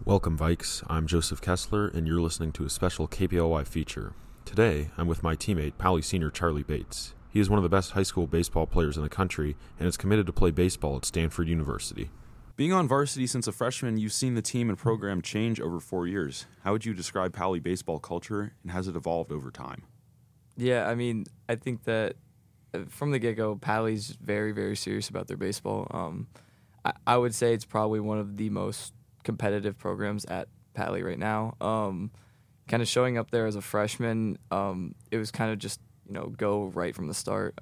Welcome, Vikes. I'm Joseph Kessler, and you're listening to a special KPLY feature. Today, I'm with my teammate, Paly senior Charlie Bates. He is one of the best high school baseball players in the country and is committed to play baseball at Stanford University. Being on varsity since a freshman, you've seen the team and program change over 4 years. How would you describe Paly baseball culture, and has it evolved over time? Yeah, I think that from the get-go, Paly's very, very serious about their baseball. I would say it's probably one of the most competitive programs at Paly right now. Kind of showing up there as a freshman, it was kind of just, go right from the start.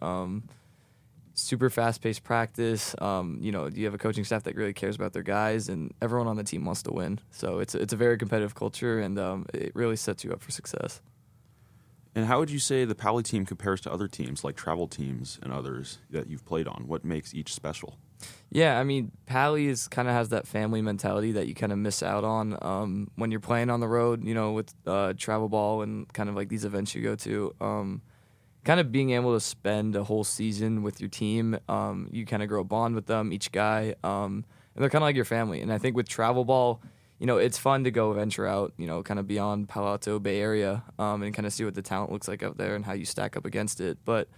Super fast-paced practice. You have a coaching staff that really cares about their guys, and everyone on the team wants to win. So it's a very competitive culture, and it really sets you up for success. And how would you say the Paly team compares to other teams, like travel teams and others that you've played on? What makes each special? Yeah, Paly kind of has that family mentality that you kind of miss out on when you're playing on the road, with travel ball and kind of like these events you go to. Kind of being able to spend a whole season with your team, you kind of grow a bond with them, each guy, and they're kind of like your family. And I think with travel ball, it's fun to go venture out, kind of beyond Palo Alto Bay Area, and kind of see what the talent looks like out there and how you stack up against it. But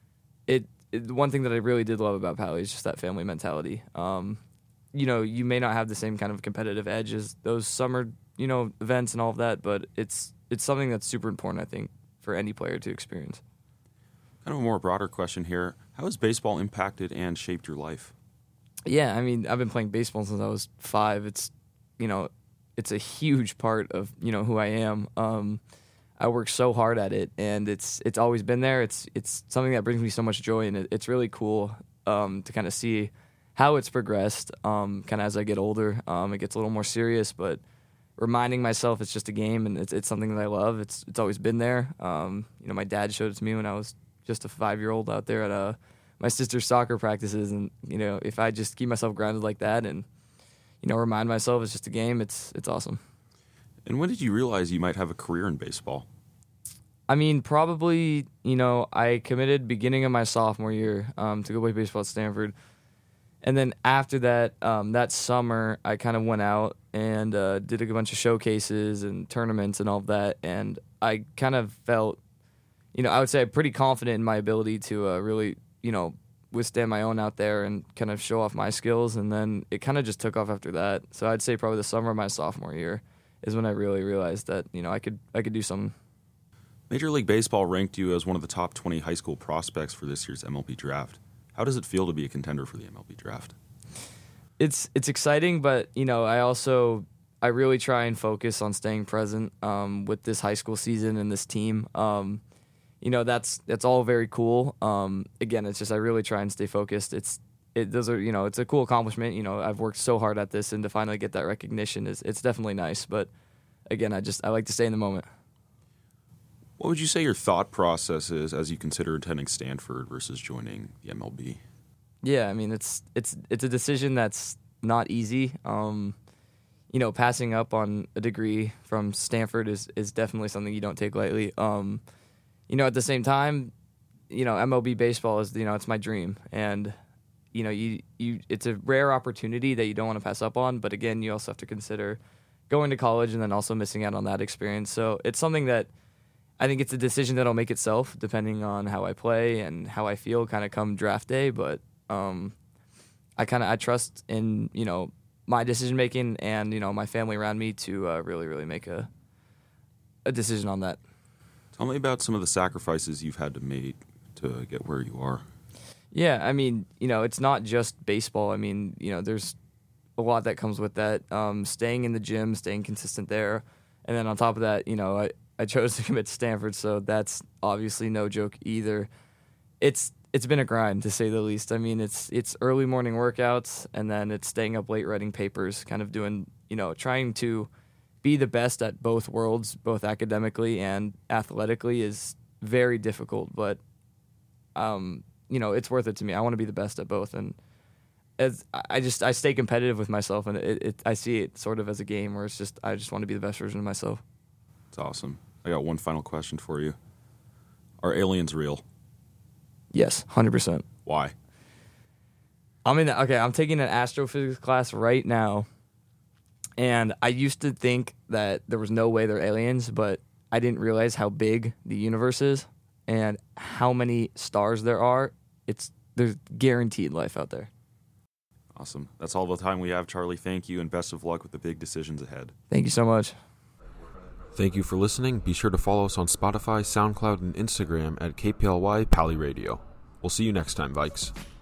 one thing that I really did love about Paly is just that family mentality. You may not have the same kind of competitive edge as those summer, events and all of that, but it's something that's super important, I think, for any player to experience. Kind of a more broader question here. How has baseball impacted and shaped your life? Yeah, I've been playing baseball since I was 5. It's a huge part of, who I am. I work so hard at it, and it's always been there. It's something that brings me so much joy, and it's really cool to kind of see how it's progressed. Kind of as I get older, it gets a little more serious, but reminding myself it's just a game, and it's something that I love. It's always been there. My dad showed it to me when I was just a 5-year-old out there at my sister's soccer practices, and if I just keep myself grounded like that and remind myself it's just a game, it's awesome. And when did you realize you might have a career in baseball? Probably, I committed beginning of my sophomore year to go play baseball at Stanford. And then after that, that summer, I kind of went out and did a bunch of showcases and tournaments and all of that. And I kind of felt, I would say I'm pretty confident in my ability to really, withstand my own out there and kind of show off my skills. And then it kind of just took off after that. So I'd say probably the summer of my sophomore year is when I really realized that, I could do something. Major League Baseball ranked you as one of the top 20 high school prospects for this year's MLB draft. How does it feel to be a contender for the MLB draft? It's exciting, but I really try and focus on staying present with this high school season and this team. That's all very cool. Again, it's just I really try and stay focused. It's a cool accomplishment. I've worked so hard at this, and to finally get that recognition it's definitely nice. But again, I like to stay in the moment. What would you say your thought process is as you consider attending Stanford versus joining the MLB? Yeah, it's a decision that's not easy. Passing up on a degree from Stanford is definitely something you don't take lightly. At the same time, MLB baseball is it's my dream, and it's a rare opportunity that you don't want to pass up on. But again, you also have to consider going to college and then also missing out on that experience. So it's something that I think it's a decision that'll make itself depending on how I play and how I feel kind of come draft day. But I trust in, my decision making and, my family around me to really, really make a decision on that. Tell me about some of the sacrifices you've had to make to get where you are. Yeah, it's not just baseball. There's a lot that comes with that. Staying in the gym, staying consistent there. And then on top of that, I chose to commit to Stanford, so that's obviously no joke either. It's been a grind, to say the least. It's early morning workouts, and then it's staying up late writing papers, kind of doing, trying to be the best at both worlds, both academically and athletically, is very difficult. But, it's worth it to me. I want to be the best at both, and as I stay competitive with myself, and I see it sort of as a game where I just want to be the best version of myself. That's awesome. I got one final question for you. Are aliens real? Yes, 100%. Why? I'm taking an astrophysics class right now, And I used to think that there was no way they're aliens, but I didn't realize how big the universe is and how many stars there are. There's guaranteed life out there. Awesome. That's all the time we have, Charlie. Thank you, and best of luck with the big decisions ahead. Thank you so much. Thank you for listening. Be sure to follow us on Spotify, SoundCloud, and Instagram at KPLY Pally Radio. We'll see you next time, Vikes.